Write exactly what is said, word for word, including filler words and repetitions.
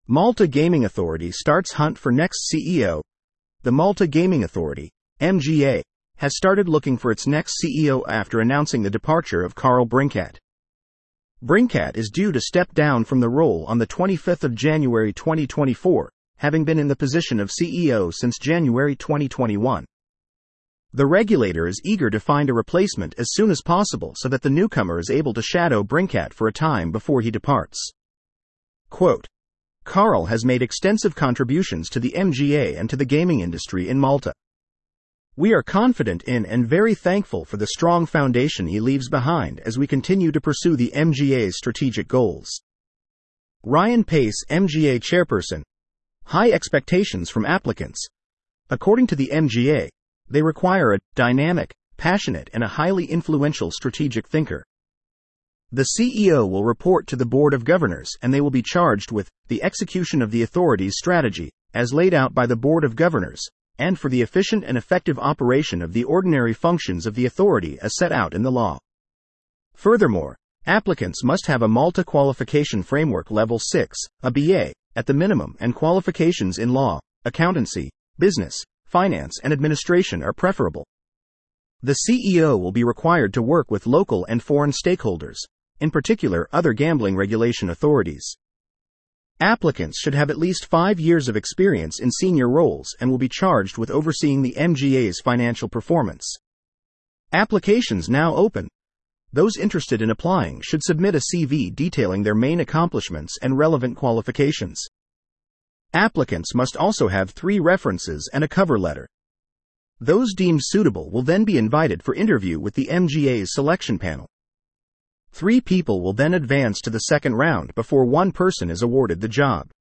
Malta Gaming Authority starts hunt for next C E O. The Malta Gaming Authority, M G A, has started looking for its next C E O after announcing the departure of Carl Brinkat. Brinkat is due to step down from the role on the twenty-fifth of January twenty twenty-four, having been in the position of C E O since January twenty twenty-one. The regulator is eager to find a replacement as soon as possible so that the newcomer is able to shadow Brinkat for a time before he departs. Quote, Carl has made extensive contributions to the M G A and to the gaming industry in Malta. We are confident in and very thankful for the strong foundation he leaves behind as we continue to pursue the M G A's strategic goals. Ryan Pace, M G A chairperson. High expectations from applicants. According to the M G A, they require a dynamic, passionate, and a highly influential strategic thinker. The C E O will report to the Board of Governors and they will be charged with the execution of the authority's strategy, as laid out by the Board of Governors, and for the efficient and effective operation of the ordinary functions of the authority as set out in the law. Furthermore, applicants must have a Malta Qualification Framework Level six, a B A, at the minimum, and qualifications in law, accountancy, business, finance and administration are preferable. The C E O will be required to work with local and foreign stakeholders, in particular other gambling regulation authorities. Applicants should have at least five years of experience in senior roles and will be charged with overseeing the M G A's financial performance. Applications now open. Those interested in applying should submit a C V detailing their main accomplishments and relevant qualifications. Applicants must also have three references and a cover letter. Those deemed suitable will then be invited for interview with the M G A's selection panel. Three people will then advance to the second round before one person is awarded the job.